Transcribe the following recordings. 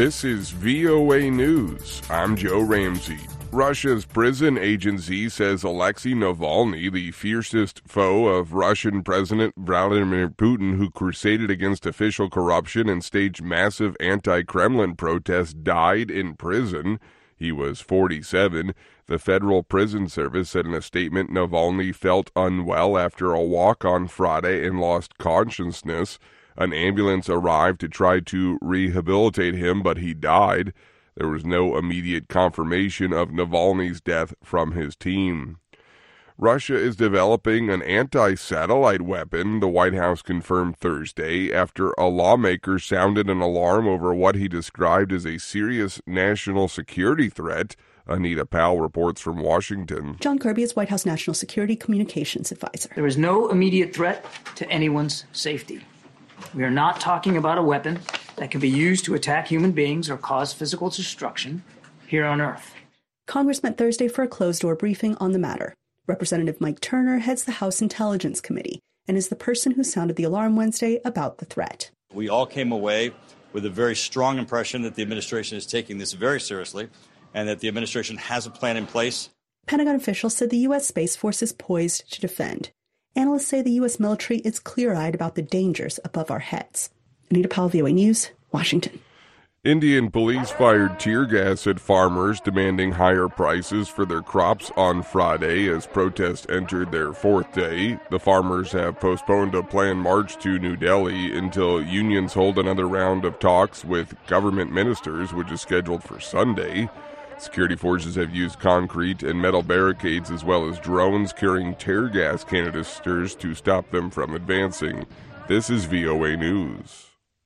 This is VOA News. I'm Joe Ramsey. Russia's prison agency says Alexei Navalny, the fiercest foe of Russian President Vladimir Putin, who crusaded against official corruption and staged massive anti-Kremlin protests, died in prison. He was 47. The Federal Prison Service said in a statement Navalny felt unwell after a walk on Friday and lost consciousness. An ambulance arrived to try to rehabilitate him, but he died. There was no immediate confirmation of Navalny's death from his team. Russia is developing an anti-satellite weapon, the White House confirmed Thursday, after a lawmaker sounded an alarm over what he described as a serious national security threat. Anita Powell reports from Washington. John Kirby is White House National Security Communications Advisor. There is no immediate threat to anyone's safety. We are not talking about a weapon that can be used to attack human beings or cause physical destruction here on Earth. Congress met Thursday for a closed-door briefing on the matter. Representative Mike Turner heads the House Intelligence Committee and is the person who sounded the alarm Wednesday about the threat. We all came away with a very strong impression that the administration is taking this very seriously and that the administration has a plan in place. Pentagon officials said the U.S. Space Force is poised to defend. Analysts say the U.S. military is clear-eyed about the dangers above our heads. Anita Powell, VOA News, Washington. Indian police fired tear gas at farmers demanding higher prices for their crops on Friday as protests entered their fourth day. The farmers have postponed a planned march to New Delhi until unions hold another round of talks with government ministers, which is scheduled for Sunday. Security forces have used concrete and metal barricades as well as drones carrying tear gas canisters to stop them from advancing. This is VOA News.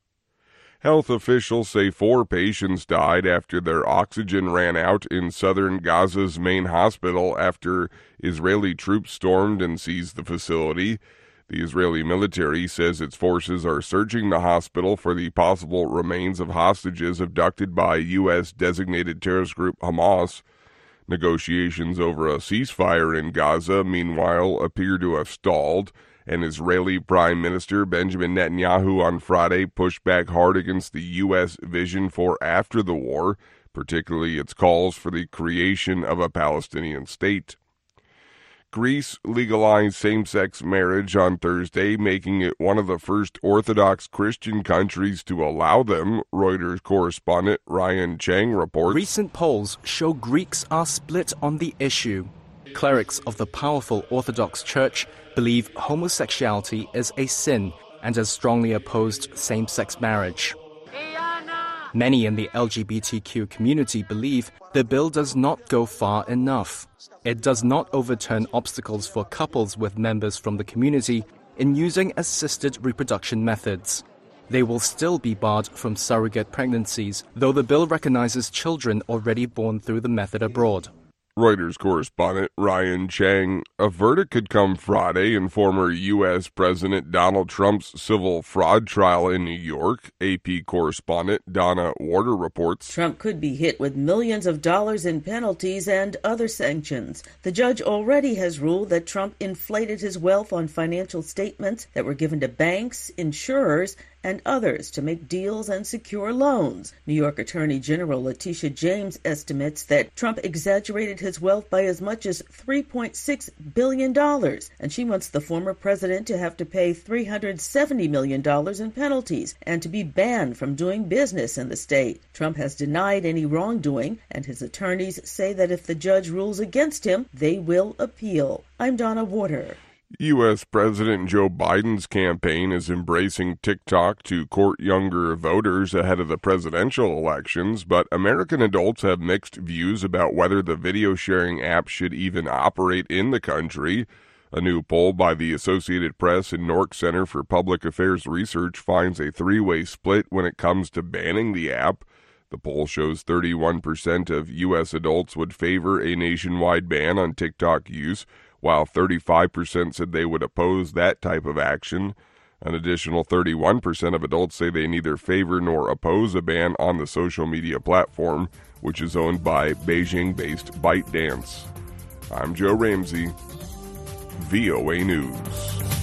Health officials say 4 patients died after their oxygen ran out in southern Gaza's main hospital after Israeli troops stormed and seized the facility. The Israeli military says its forces are searching the hospital for the possible remains of hostages abducted by U.S.-designated terrorist group Hamas. Negotiations over a ceasefire in Gaza, meanwhile, appear to have stalled. And Israeli Prime Minister Benjamin Netanyahu on Friday pushed back hard against the U.S. vision for after the war, particularly its calls for the creation of a Palestinian state. Greece legalized same-sex marriage on Thursday, making it one of the first Orthodox Christian countries to allow them, Reuters correspondent Ryan Chang reports. Recent polls show Greeks are split on the issue. Clerics of the powerful Orthodox Church believe homosexuality is a sin and has strongly opposed same-sex marriage. Many in the LGBTQ community believe the bill does not go far enough. It does not overturn obstacles for couples with members from the community in using assisted reproduction methods. They will still be barred from surrogate pregnancies, though the bill recognizes children already born through the method abroad. Reuters correspondent Ryan Chang. A verdict could come Friday in former U.S. President Donald Trump's civil fraud trial in New York. AP correspondent Donna Warder reports. Trump could be hit with millions of dollars in penalties and other sanctions. The judge already has ruled that Trump inflated his wealth on financial statements that were given to banks, insurers, and others to make deals and secure loans. New York Attorney General Letitia James estimates that Trump exaggerated his wealth by as much as $3.6 billion, and she wants the former president to have to pay $370 million in penalties and to be banned from doing business in the state. Trump has denied any wrongdoing, and his attorneys say that if the judge rules against him, they will appeal. I'm Donna Warder. U.S. President Joe Biden's campaign is embracing TikTok to court younger voters ahead of the presidential elections, but American adults have mixed views about whether the video-sharing app should even operate in the country. A new poll by the Associated Press and Nork Center for Public Affairs Research finds a 3-way split when it comes to banning the app. The poll shows 31% of U.S. adults would favor a nationwide ban on TikTok use, while 35% said they would oppose that type of action. An additional 31% of adults say they neither favor nor oppose a ban on the social media platform, which is owned by Beijing-based ByteDance. I'm Joe Ramsey, VOA News.